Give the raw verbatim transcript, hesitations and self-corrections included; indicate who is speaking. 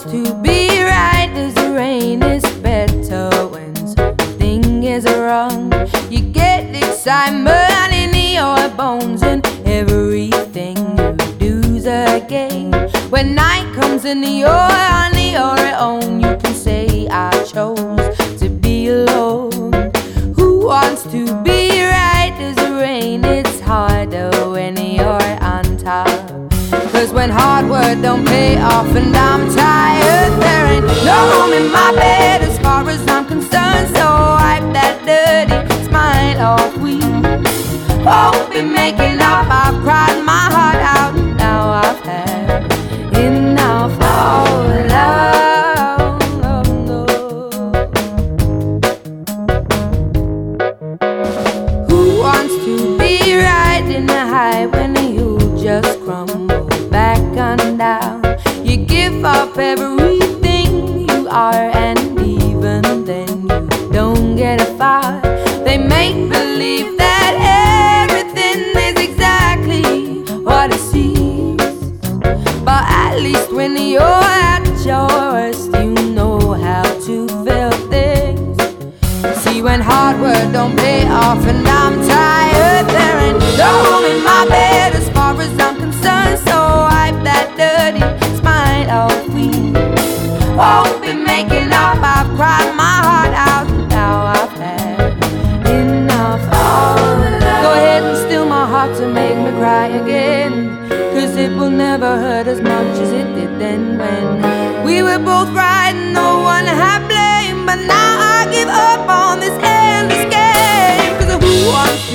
Speaker 1: to be right? Does the rain is better when something is wrong? You get excitement in your bones, and everything you do's a game. When night comes and you're on your own, you can say I chose to be alone. Who wants to be right? Does the rain? It's harder when you're on top. Cause when hard work don't pay off and I'm tired, there ain't no room in my bed as far as I'm concerned. So wipe that dirty smile off. We won't be making up. I've cried my heart out. Now I've had enough of love. Who wants to be right in the high when you just crumble back on down? You give up everything you are, and even then you don't get far. They make believe that everything is exactly what it seems, but at least when you're at your worst, you know how to feel things. See, when hard work don't pay off and I'm tired, there ain't no room in my bed as far as I'm concerned. So wipe that dirty smile off. We won't be making up. I've cried my heart out. Now I've had enough of love. Go ahead and still my heart to make me cry again, cause it will never hurt as much as it did then, when we were both right and no one had blame. But now I give up on this endless game, cause who wants